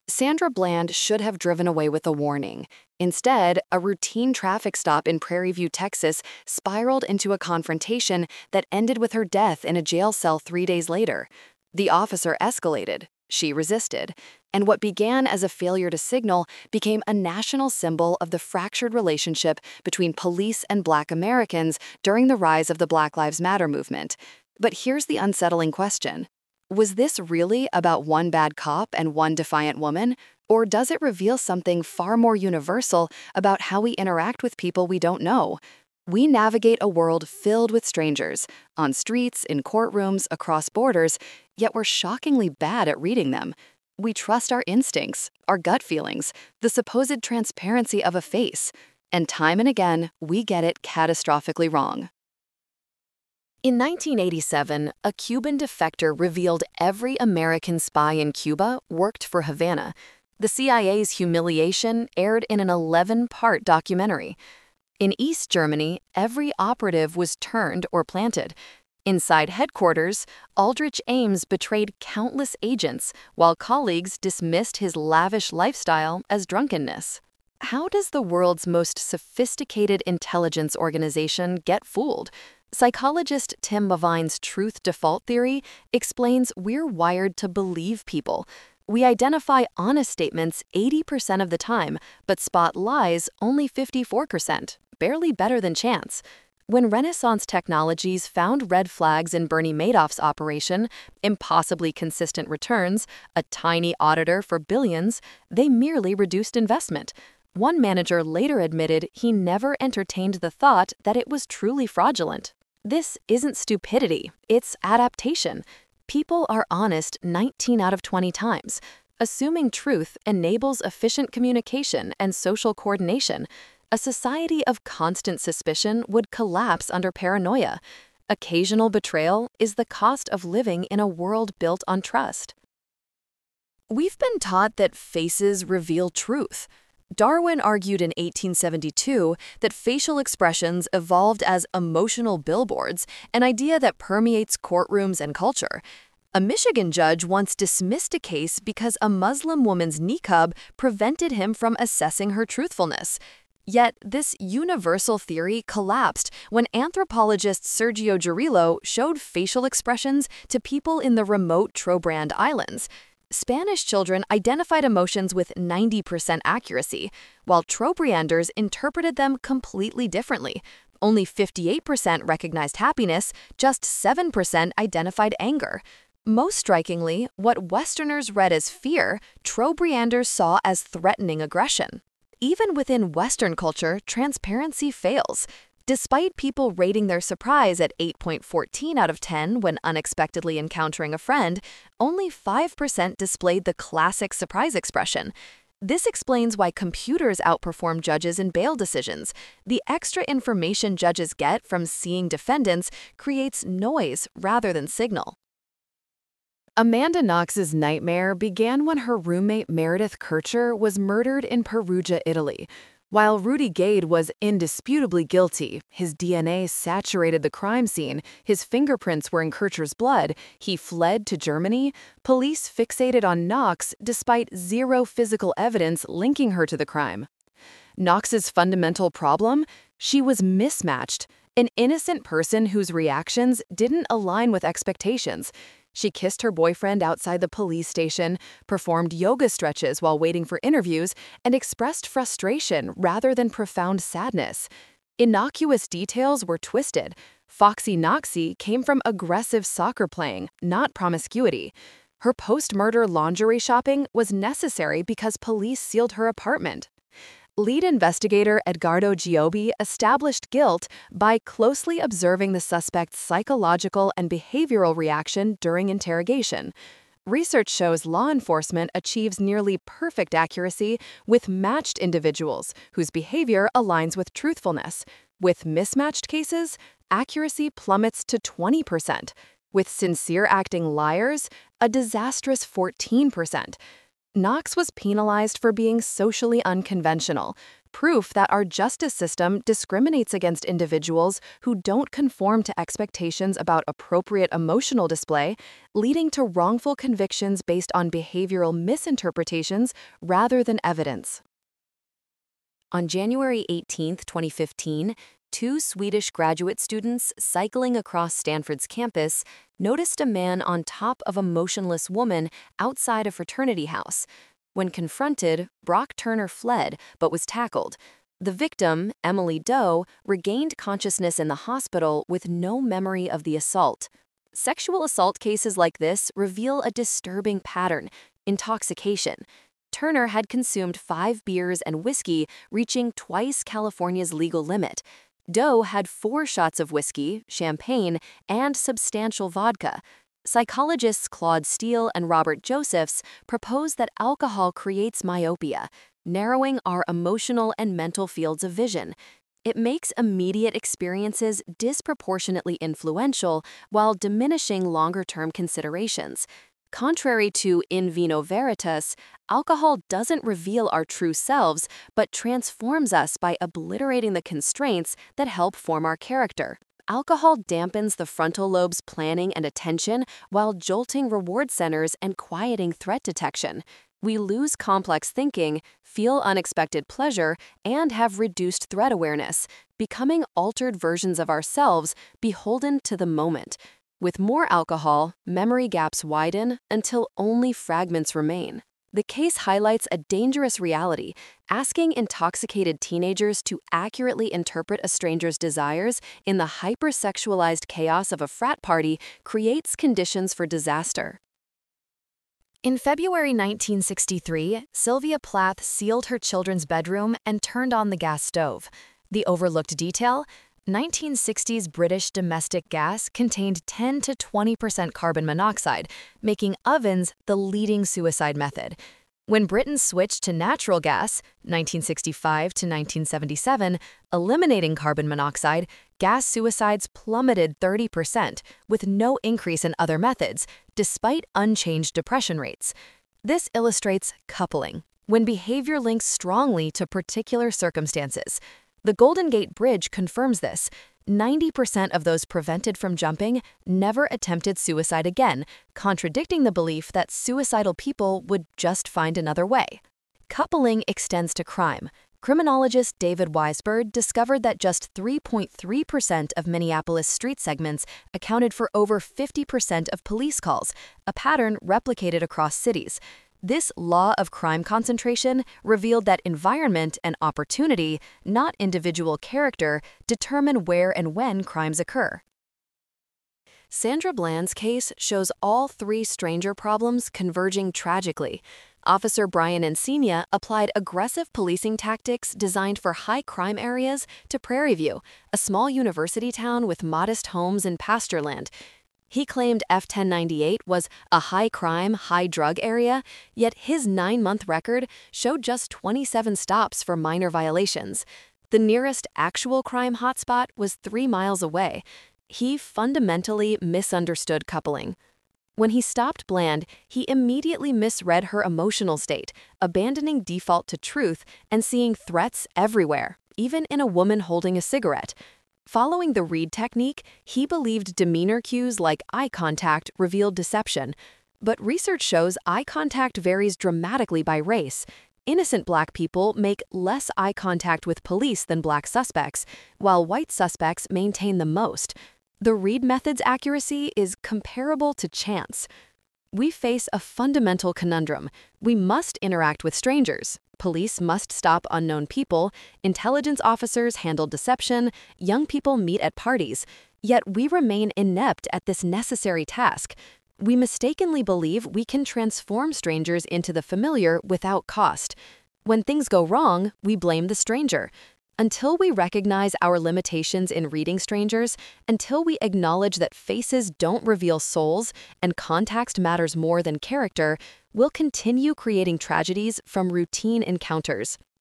Sandra Bland should have driven away with a warning. Instead, a routine traffic stop in Prairie View, Texas, spiraled into a confrontation that ended with her death in a jail cell 3 days later. The officer escalated. She resisted. And what began as a failure to signal became a national symbol of the fractured relationship between police and Black Americans during the rise of the Black Lives Matter movement. But here's the unsettling question. Was this really about one bad cop and one defiant woman? Or does it reveal something far more universal about how we interact with people we don't know? We navigate a world filled with strangers, on streets, in courtrooms, across borders, yet we're shockingly bad at reading them. We trust our instincts, our gut feelings, the supposed transparency of a face, and time and again, we get it catastrophically wrong. In 1987, a Cuban defector revealed every American spy in Cuba worked for Havana. The CIA's humiliation aired in an 11-part documentary. In East Germany, every operative was turned or planted. Inside headquarters, Aldrich Ames betrayed countless agents, while colleagues dismissed his lavish lifestyle as drunkenness. How does the world's most sophisticated intelligence organization get fooled? Psychologist Tim Levine's truth default theory explains we're wired to believe people. We identify honest statements 80% of the time, but spot lies only 54%, barely better than chance. When Renaissance technologies found red flags in Bernie Madoff's operation, impossibly consistent returns, a tiny auditor for billions, they merely reduced investment. One manager later admitted he never entertained the thought that it was truly fraudulent. This isn't stupidity, it's adaptation. People are honest 19 out of 20 times. Assuming truth enables efficient communication and social coordination. A society of constant suspicion would collapse under paranoia. Occasional betrayal is the cost of living in a world built on trust. We've been taught that faces reveal truth. Darwin argued in 1872 that facial expressions evolved as emotional billboards, an idea that permeates courtrooms and culture. A Michigan judge once dismissed a case because a Muslim woman's niqab prevented him from assessing her truthfulness. Yet, this universal theory collapsed when anthropologist Sergio Girillo showed facial expressions to people in the remote Trobriand Islands. Spanish children identified emotions with 90% accuracy, while Trobrianders interpreted them completely differently. Only 58% recognized happiness, just 7% identified anger. Most strikingly, what Westerners read as fear, Trobrianders saw as threatening aggression. Even within Western culture, transparency fails. Despite people rating their surprise at 8.14 out of 10 when unexpectedly encountering a friend, only 5% displayed the classic surprise expression. This explains why computers outperform judges in bail decisions. The extra information judges get from seeing defendants creates noise rather than signal. Amanda Knox's nightmare began when her roommate Meredith Kircher was murdered in Perugia, Italy. While Rudy Gade was indisputably guilty, his DNA saturated the crime scene, his fingerprints were in Kircher's blood, he fled to Germany, police fixated on Knox despite zero physical evidence linking her to the crime. Knox's fundamental problem? She was mismatched, an innocent person whose reactions didn't align with expectations. She kissed her boyfriend outside the police station, performed yoga stretches while waiting for interviews, and expressed frustration rather than profound sadness. Innocuous details were twisted. Foxy Knoxy came from aggressive soccer playing, not promiscuity. Her post-murder lingerie shopping was necessary because police sealed her apartment. Lead investigator Edgardo Giobbi established guilt by closely observing the suspect's psychological and behavioral reaction during interrogation. Research shows law enforcement achieves nearly perfect accuracy with matched individuals whose behavior aligns with truthfulness. With mismatched cases, accuracy plummets to 20%. With sincere acting liars, a disastrous 14%. Knox was penalized for being socially unconventional. proof that our justice system discriminates against individuals who don't conform to expectations about appropriate emotional display, leading to wrongful convictions based on behavioral misinterpretations rather than evidence. On January 18, 2015, two Swedish graduate students cycling across Stanford's campus noticed a man on top of a motionless woman outside a fraternity house. When confronted, Brock Turner fled but was tackled. The victim, Emily Doe, regained consciousness in the hospital with no memory of the assault. Sexual assault cases like this reveal a disturbing pattern: intoxication. Turner had consumed 5 beers and whiskey, reaching twice California's legal limit. Doe had 4 shots of whiskey, champagne, and substantial vodka. Psychologists Claude Steele and Robert Josephs propose that alcohol creates myopia, narrowing our emotional and mental fields of vision. It makes immediate experiences disproportionately influential while diminishing longer-term considerations. Contrary to in vino veritas, alcohol doesn't reveal our true selves, but transforms us by obliterating the constraints that help form our character. Alcohol dampens the frontal lobe's planning and attention while jolting reward centers and quieting threat detection. We lose complex thinking, feel unexpected pleasure, and have reduced threat awareness, becoming altered versions of ourselves beholden to the moment. With more alcohol, memory gaps widen until only fragments remain. The case highlights a dangerous reality. Asking intoxicated teenagers to accurately interpret a stranger's desires in the hypersexualized chaos of a frat party creates conditions for disaster. In February 1963, Sylvia Plath sealed her children's bedroom and turned on the gas stove. The overlooked detail? 1960s British domestic gas contained 10 to 20% carbon monoxide, making ovens the leading suicide method. When Britain switched to natural gas, 1965 to 1977, eliminating carbon monoxide, gas suicides plummeted 30%, with no increase in other methods, despite unchanged depression rates. This illustrates coupling, when behavior links strongly to particular circumstances. The Golden Gate Bridge confirms this. 90% of those prevented from jumping never attempted suicide again, contradicting the belief that suicidal people would just find another way. Coupling extends to crime. Criminologist David Weisberg discovered that just 3.3% of Minneapolis street segments accounted for over 50% of police calls, a pattern replicated across cities. This law of crime concentration revealed that environment and opportunity, not individual character, determine where and when crimes occur. Sandra Bland's case shows all 3 stranger problems converging tragically. Officer Brian Encina applied aggressive policing tactics designed for high crime areas to Prairie View, a small university town with modest homes and pasture land. He claimed F1098 was a high-crime, high-drug area, yet his 9-month record showed just 27 stops for minor violations. The nearest actual crime hotspot was 3 miles away. He fundamentally misunderstood coupling. When he stopped Bland, he immediately misread her emotional state, abandoning default to truth and seeing threats everywhere, even in a woman holding a cigarette. Following the Reid technique, he believed demeanor cues like eye contact revealed deception. But research shows eye contact varies dramatically by race. Innocent black people make less eye contact with police than black suspects, while white suspects maintain the most. The Reid method's accuracy is comparable to chance. We face a fundamental conundrum. We must interact with strangers. Police must stop unknown people. Intelligence officers handle deception. Young people meet at parties. Yet we remain inept at this necessary task. We mistakenly believe we can transform strangers into the familiar without cost. When things go wrong, we blame the stranger. Until we recognize our limitations in reading strangers, until we acknowledge that faces don't reveal souls and context matters more than character, we'll continue creating tragedies from routine encounters.